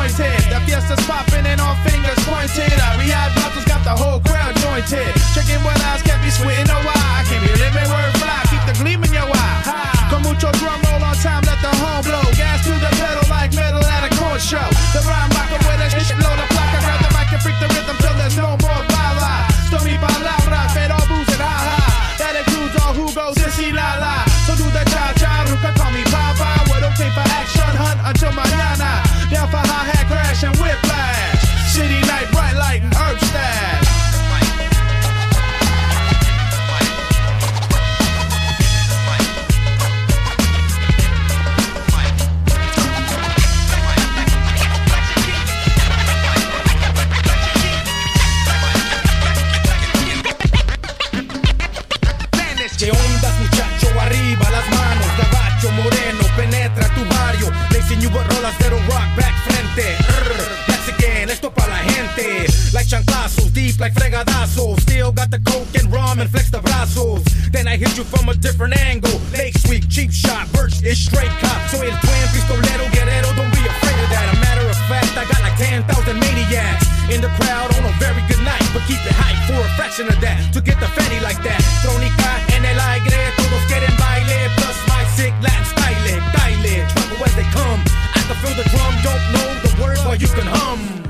anointed. The fiesta's popping and all fingers pointed. We had bottles, got the whole crowd jointed. Checking what eyes kept me sweating, no why. I can't be living word fly, keep the gleam in your eye. Con mucho drum roll on time, let the horn blow. Gas to the pedal like metal at a corn show. The rhyme rocker with a shit load of block. I grab the mic and freak the rhythm till there's no more bala. Stormy palabra, pero booze and ha-ha. That includes all who goes sissy la-la. So do the cha-cha, who can call me Papa. We're okay for action, hunt until mañana. Down for hi-hat crash and whiplash. City night, bright light and herb stash. ¿Qué ondas, muchacho? Arriba las manos, gabacho moreno, penetra tu barrio. Lacing you with rolas de rock, back frente. That's again, esto pa' la gente. Like chanclazos, deep like fregadazos. Still got the coke and rum and flex the brazos. Then I hit you from a different angle. Lake Sweep, cheap shot, Birch is straight cop. So el twin, pistolero, guerrero, don't be afraid of that. A matter of fact, I got like 10,000 maniacs in the crowd on a very good night. But keep it hype for a fraction of that. To get the fatty like that. Trónica en el aire, todos quieren baile. Plus my sick Latin style, dile. Trouble as they come. I can feel the drum, don't know the words, but you can hum.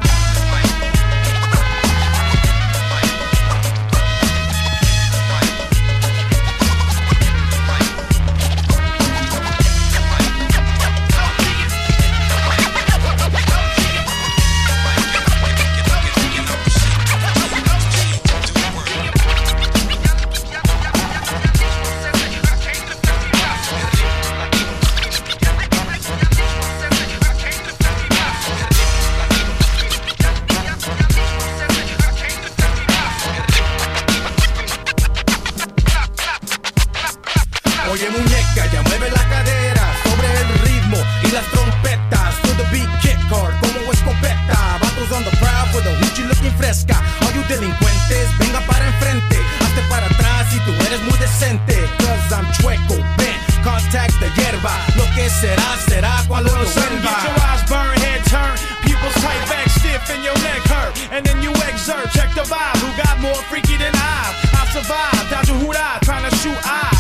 Oye muñeca, ya mueve la cadera sobre el ritmo y las trompetas. To the beat, kick hard como escopeta. Vatos on the prowl for the hoochie looking fresca. All you delincuentes, venga para enfrente. Hazte para atrás si tú eres muy decente. Cause I'm chueco, bent, contact the hierba. Lo que será, será cuando lo Get vuelva. your eyes burn, head turn. Pupils tight back, stiff and your neck hurt. And then you exert, check the vibe. Who got more freaky than I survived. Down to Hura, trying to shoot eyes.